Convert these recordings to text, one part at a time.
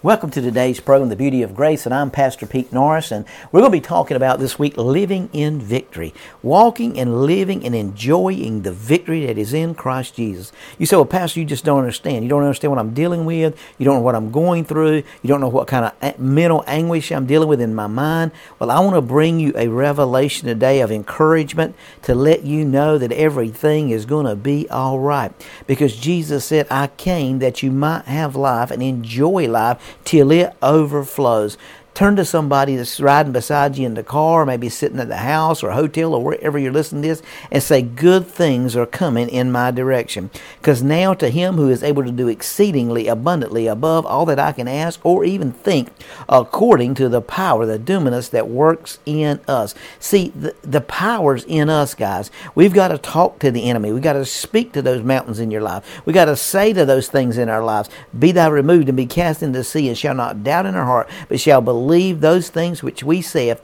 Welcome to today's program, The Beauty of Grace, and I'm Pastor Pete Norris, and we're going to be talking about this week living in victory, walking and living and enjoying the victory that is in Christ Jesus. You say, well, Pastor, you just don't understand. You don't understand what I'm dealing with. You don't know what I'm going through. You don't know what kind of mental anguish I'm dealing with in my mind. Well, I want to bring you a revelation today of encouragement to let you know that everything is going to be all right, because Jesus said, I came that you might have life and enjoy life till it overflows. Turn to somebody that's riding beside you in the car, maybe sitting at the house or a hotel or wherever you're listening to this, and say, good things are coming in my direction. Because now to him who is able to do exceedingly abundantly above all that I can ask or even think, according to the power, the dunamis that works in us. See, the power's in us, guys. We've got to talk to the enemy. We've got to speak to those mountains in your life. We've got to say to those things in our lives, be thou removed and be cast into the sea, and shall not doubt in our heart, but shall believe those things which we saith,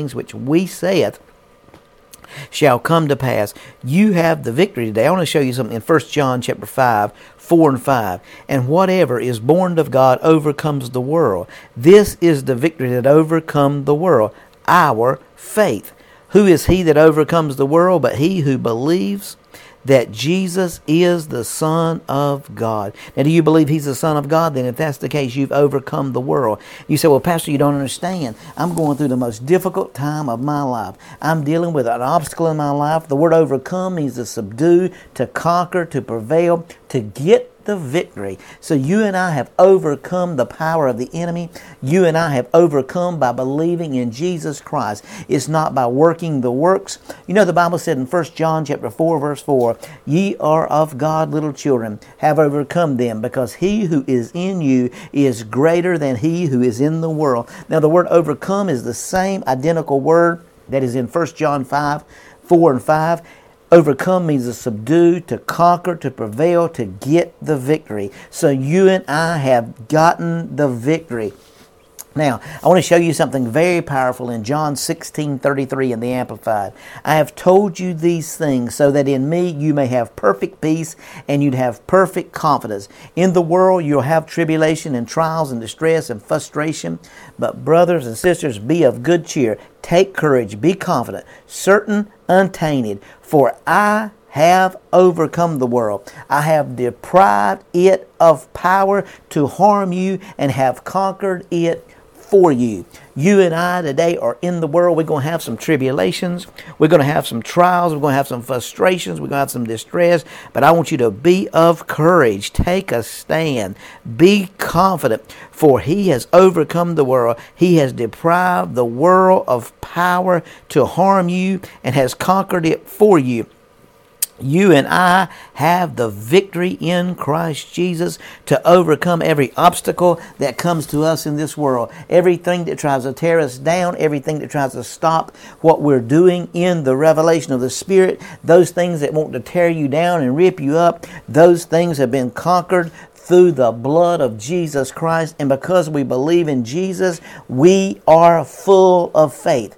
shall come to pass. You have the victory today. I want to show you something in 1 John chapter 5, 4 and 5. And whatever is born of God overcomes the world. This is the victory that overcomes the world, our faith. Who is he that overcomes the world but he who believes that Jesus is the Son of God? Now, do you believe he's the Son of God? Then if that's the case, you've overcome the world. You say, well, Pastor, you don't understand. I'm going through the most difficult time of my life. I'm dealing with an obstacle in my life. The word overcome means to subdue, to conquer, to prevail, to get the victory. So you and I have overcome the power of the enemy. You and I have overcome by believing in Jesus Christ. It's not by working the works. You know, the Bible said in 1 John chapter 4, verse 4, ye are of God, little children, have overcome them, because he who is in you is greater than he who is in the world. Now, the word overcome is the same identical word that is in 1 John 5, 4 and 5. Overcome means to subdue, to conquer, to prevail, to get the victory. So you and I have gotten the victory. Now, I want to show you something very powerful in John 16:33 in the Amplified. I have told you these things so that in me you may have perfect peace and you'd have perfect confidence. In the world you'll have tribulation and trials and distress and frustration. But brothers and sisters, be of good cheer. Take courage. Be confident, certain, untainted. For I have overcome the world. I have deprived it of power to harm you and have conquered it for you. You and I today are in the world. We're going to have some tribulations. We're going to have some trials. We're going to have some frustrations. We're going to have some distress. But I want you to be of courage. Take a stand. Be confident. For he has overcome the world. He has deprived the world of power to harm you and has conquered it for you. You and I have the victory in Christ Jesus to overcome every obstacle that comes to us in this world. Everything that tries to tear us down, everything that tries to stop what we're doing in the revelation of the Spirit, those things that want to tear you down and rip you up, those things have been conquered through the blood of Jesus Christ. And because we believe in Jesus, we are full of faith.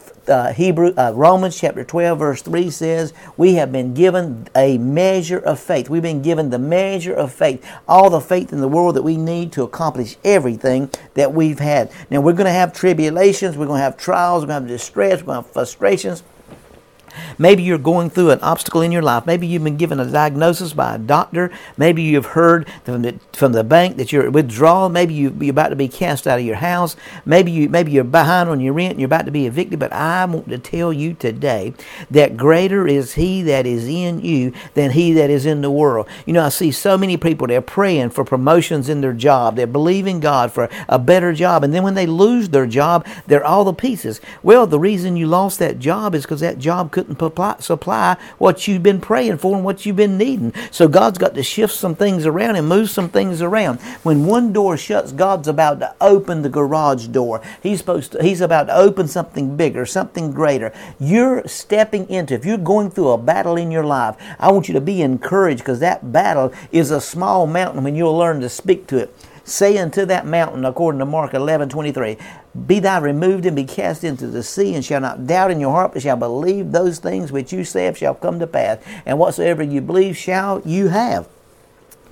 Romans chapter 12 verse 3 says we have been given a measure of faith. We've been given the measure of faith, all the faith in the world that we need to accomplish everything that we've had. Now, we're going to have tribulations, we're going to have trials, we're going to have distress, we're going to have frustrations. Maybe you're going through an obstacle in your life. Maybe you've been given a diagnosis by a doctor. Maybe you've heard from the bank that you're withdrawal. Maybe you're about to be cast out of your house. Maybe you're behind on your rent and you're about to be evicted. But I want to tell you today that greater is he that is in you than he that is in the world. You know, I see so many people, they're praying for promotions in their job. They're believing God for a better job. And then when they lose their job, they're all to pieces. Well, the reason you lost that job is because that job couldn't supply what you've been praying for and what you've been needing. So God's got to shift some things around and move some things around. When one door shuts, God's about to open the garage door. He's about to open something bigger, something greater. You're stepping into, if you're going through a battle in your life, I want you to be encouraged, because that battle is a small mountain when you'll learn to speak to it. Say unto that mountain, according to Mark 11:23, be thou removed and be cast into the sea, and shall not doubt in your heart, but shall believe those things which you say shall come to pass. And whatsoever you believe shall you have.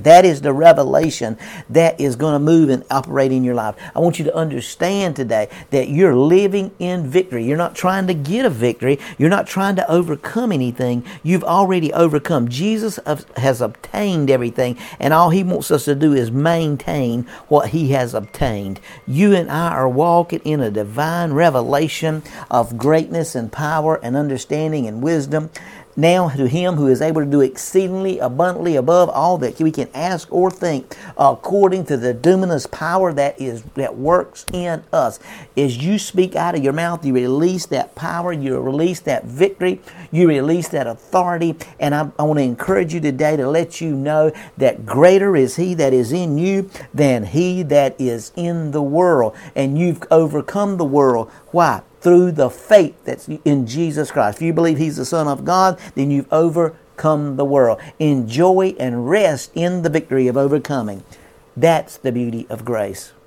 That is the revelation that is going to move and operate in your life. I want you to understand today that you're living in victory. You're not trying to get a victory. You're not trying to overcome anything. You've already overcome. Jesus has obtained everything, and all He wants us to do is maintain what He has obtained. You and I are walking in a divine revelation of greatness and power and understanding and wisdom. Now to Him who is able to do exceedingly abundantly above all that we can ask or think, according to the dunamis power that works in us. As you speak out of your mouth, you release that power, you release that victory, you release that authority. And I want to encourage you today to let you know that greater is He that is in you than he that is in the world. And you've overcome the world. Why? Through the faith that's in Jesus Christ. If you believe He's the Son of God, then you've overcome the world. Enjoy and rest in the victory of overcoming. That's the beauty of grace.